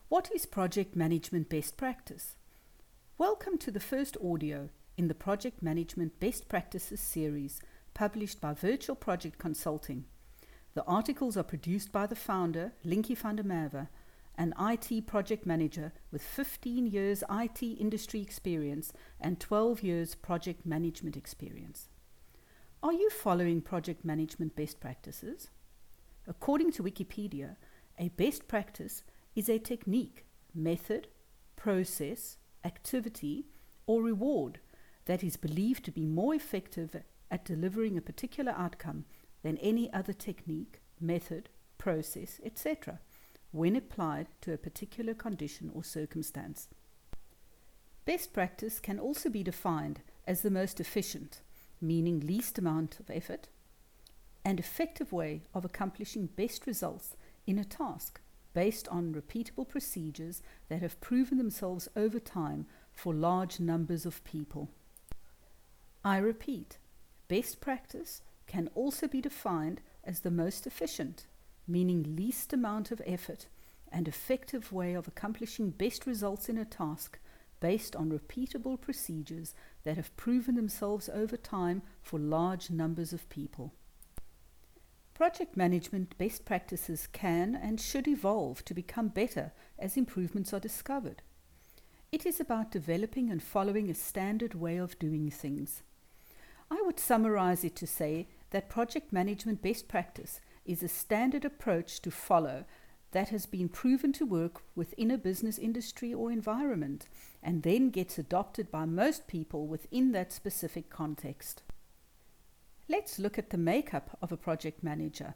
What is project management best practice? Welcome to the first audio in the Project Management Best Practices series published by Virtual Project Consulting. The articles are produced by the founder, Linky van der Merwe, an IT project manager with 15 years IT industry experience and 12 years project management experience. Are you following project management best practices? According to Wikipedia, a best practice is a technique, method, process, activity, or reward that is believed to be more effective at delivering a particular outcome than any other technique, method, process, etc., when applied to a particular condition or circumstance. Best practice can also be defined as the most efficient, meaning least amount of effort, and effective way of accomplishing best results in a task, based on repeatable procedures that have proven themselves over time for large numbers of people. I repeat, best practice can also be defined as the most efficient, meaning least amount of effort, and effective way of accomplishing best results in a task based on repeatable procedures that have proven themselves over time for large numbers of people. Project management best practices can and should evolve to become better as improvements are discovered. It is about developing and following a standard way of doing things. I would summarize it to say that project management best practice is a standard approach to follow that has been proven to work within a business industry or environment and then gets adopted by most people within that specific context. Let's look at the makeup of a project manager.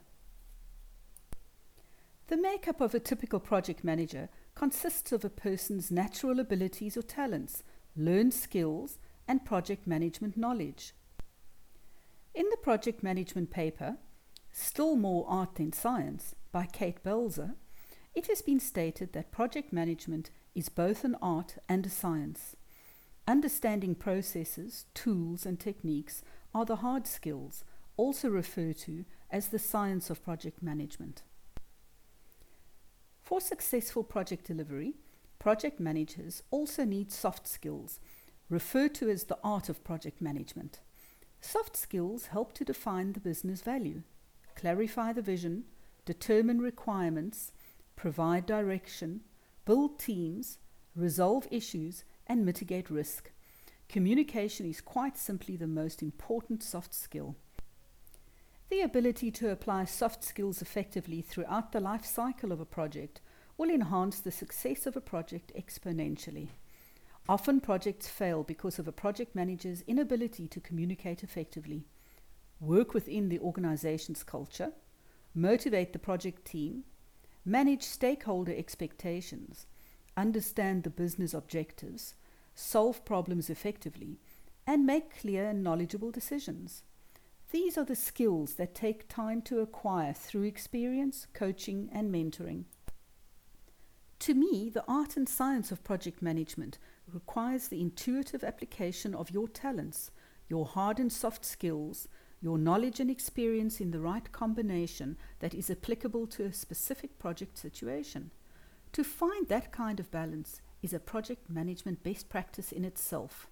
The makeup of a typical project manager consists of a person's natural abilities or talents, learned skills, and project management knowledge. In the project management paper, Still More Art Than Science, by Kate Belzer, it has been stated that project management is both an art and a science. Understanding processes, tools, and techniques are the hard skills, also referred to as the science of project management. For successful project delivery, project managers also need soft skills, referred to as the art of project management. Soft skills help to define the business value, clarify the vision, determine requirements, provide direction, build teams, resolve issues, and mitigate risk. Communication is quite simply the most important soft skill. The ability to apply soft skills effectively throughout the life cycle of a project will enhance the success of a project exponentially. Often projects fail because of a project manager's inability to communicate effectively, work within the organization's culture, motivate the project team, manage stakeholder expectations, understand the business objectives, solve problems effectively, and make clear and knowledgeable decisions. These are the skills that take time to acquire through experience, coaching, and mentoring. To me, the art and science of project management requires the intuitive application of your talents, your hard and soft skills, your knowledge and experience in the right combination that is applicable to a specific project situation. To find that kind of balance is a project management best practice in itself.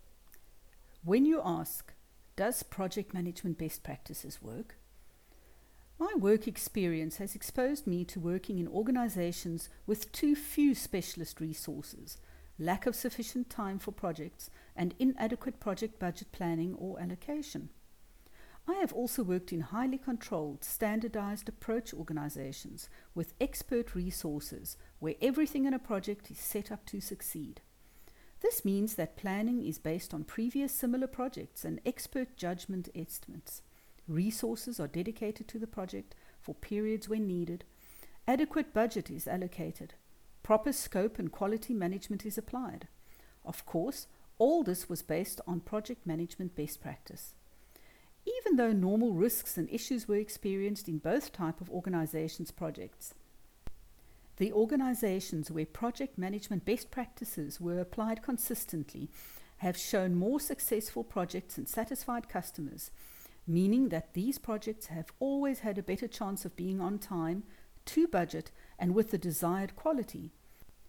When you ask, does project management best practices work? My work experience has exposed me to working in organizations with too few specialist resources, lack of sufficient time for projects, and inadequate project budget planning or allocation. I have also worked in highly controlled, standardized approach organizations with expert resources where everything in a project is set up to succeed. This means that planning is based on previous similar projects and expert judgment estimates. Resources are dedicated to the project for periods when needed. Adequate budget is allocated. Proper scope and quality management is applied. Of course, all this was based on project management best practice. Even though normal risks and issues were experienced in both types of organizations' projects, the organizations where project management best practices were applied consistently have shown more successful projects and satisfied customers, meaning that these projects have always had a better chance of being on time, to budget, and with the desired quality.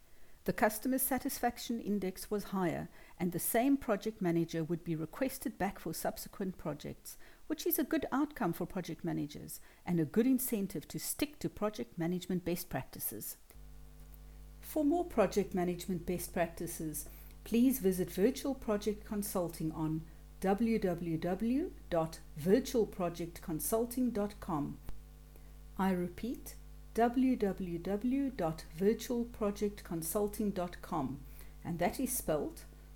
The customer satisfaction index was higher, and the same project manager would be requested back for subsequent projects, which is a good outcome for project managers and a good incentive to stick to project management best practices. For more project management best practices, please visit Virtual Project Consulting on www.virtualprojectconsulting.com. I repeat, www.virtualprojectconsulting.com, and that is spelled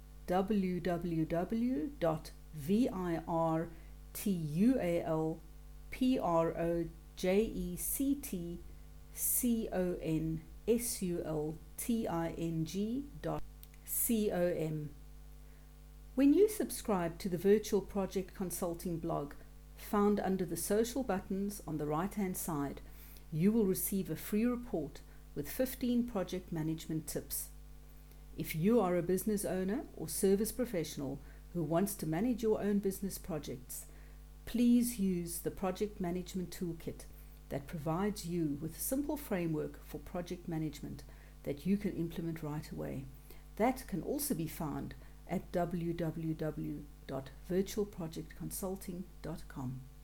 www.virtualprojectconsulting.com. When you subscribe to the Virtual Project Consulting blog, found under the social buttons on the right-hand side, you will receive a free report with 15 project management tips. If you are a business owner or service professional who wants to manage your own business projects, please use the Project Management Toolkit that provides you with a simple framework for project management that you can implement right away. That can also be found at www.virtualprojectconsulting.com.